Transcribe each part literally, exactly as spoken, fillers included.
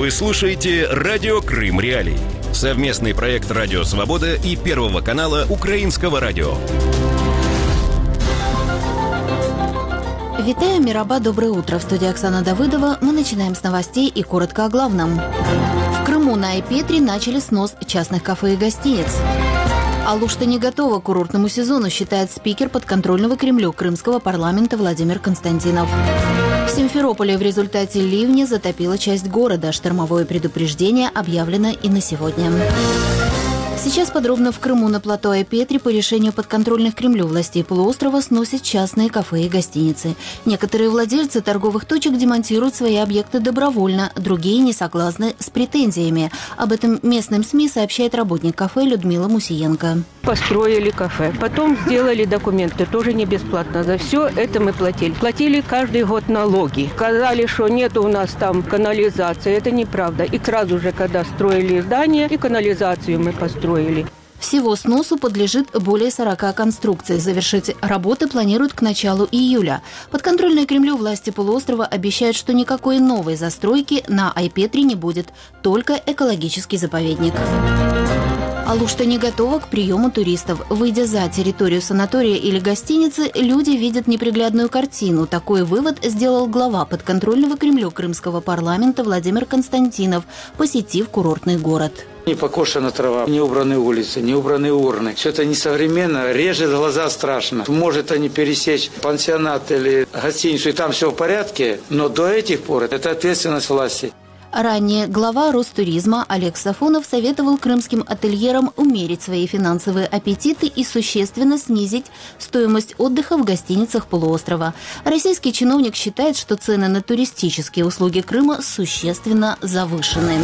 Вы слушаете «Радио Крым Реалии». Совместный проект «Радио Свобода» и Первого канала Украинского радио. Витаю, Мираба, доброе утро. В студии Оксана Давыдова. Мы начинаем с новостей и коротко о главном. В Крыму на Айпетре начали снос частных кафе и гостиниц. Алушта не готова к курортному сезону, считает спикер подконтрольного Кремлю Крымского парламента Владимир Константинов. В Симферополе в результате ливня затопила часть города. Штормовое предупреждение объявлено и на сегодня. Сейчас подробно. В Крыму на плато Айпетре по решению подконтрольных Кремлю властей полуострова сносят частные кафе и гостиницы. Некоторые владельцы торговых точек демонтируют свои объекты добровольно, другие не согласны с претензиями. Об этом местным СМИ сообщает работник кафе Людмила Мусиенко. Построили кафе, потом сделали документы, тоже не бесплатно. За все это мы платили. Платили каждый год налоги. Сказали, что нет у нас там канализации. Это неправда. И сразу же, когда строили здание, и канализацию мы построили. Всего сносу подлежит более сорока конструкций. Завершить работы планируют к началу июля. Подконтрольные Кремлю власти полуострова обещают, что никакой новой застройки на Айпетре не будет, только экологический заповедник. Алушта не готова к приему туристов. Выйдя за территорию санатория или гостиницы, люди видят неприглядную картину. Такой вывод сделал глава подконтрольного Кремлю Крымского парламента Владимир Константинов, посетив курортный город. Не покошена трава, не убраны улицы, не убраны урны. Все это несовременно, режет глаза страшно. Может они пересечь пансионат или гостиницу, и там все в порядке, но до этих пор это ответственность власти. Ранее глава Ростуризма Олег Сафонов советовал крымским ательерам умерить свои финансовые аппетиты и существенно снизить стоимость отдыха в гостиницах полуострова. Российский чиновник считает, что цены на туристические услуги Крыма существенно завышены.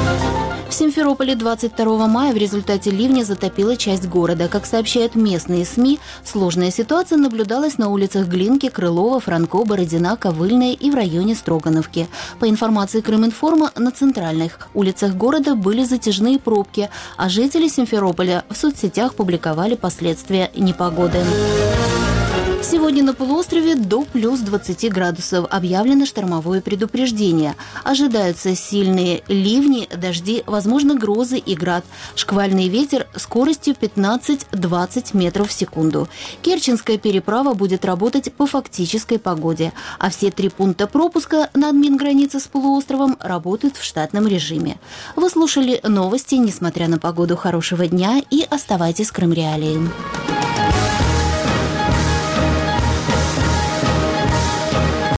В Симферополе двадцать второго мая в результате ливня затопила часть города. Как сообщают местные СМИ, сложная ситуация наблюдалась на улицах Глинки, Крылова, Франко, Бородина, Ковыльная и в районе Строгановки. По информации Крыминформа, на центральных улицах города были затяжные пробки, а жители Симферополя в соцсетях публиковали последствия непогоды. Сегодня на полуострове до плюс двадцати градусов. Объявлено штормовое предупреждение. Ожидаются сильные ливни, дожди, возможно, грозы и град. Шквальный ветер скоростью пятнадцать-двадцать метров в секунду. Керченская переправа будет работать по фактической погоде. А все три пункта пропуска на админгранице с полуостровом работают в штатном режиме. Вы слушали новости. Несмотря на погоду, хорошего дня и оставайтесь с Крым Реалией.